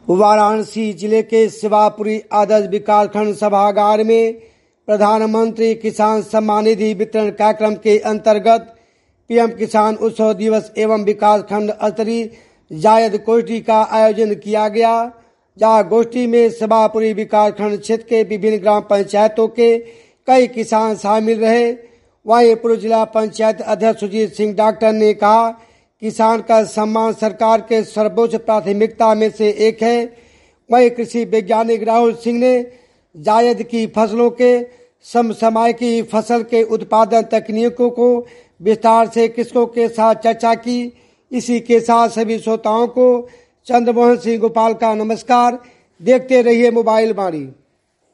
वाराणसी जिले के शिवापुरी आदर्श विकासखंड सभागार में प्रधानमंत्री किसान सम्मान निधि वितरण कार्यक्रम के अंतर्गत पीएम किसान उत्सव दिवस एवं विकासखंड स्तरीय जायद गोष्ठी का आयोजन किया गया, जहां गोष्ठी में शिवापुरी विकासखंड क्षेत्र के विभिन्न ग्राम पंचायतों के कई किसान शामिल रहे। वहीं पूर्व जिला पंचायत अध्यक्ष सुजीत सिंह डॉक्टर ने कहा, किसान का सम्मान सरकार के सर्वोच्च प्राथमिकता में से एक है। वहीं कृषि वैज्ञानिक राहुल सिंह ने जायद की फसलों के समसामयिकी फसल के उत्पादन तकनीकों को विस्तार से कृषकों के साथ चर्चा की। इसी के साथ सभी श्रोताओं को चंद्रमोहन सिंह गोपाल का नमस्कार। देखते रहिए मोबाइल वाणी।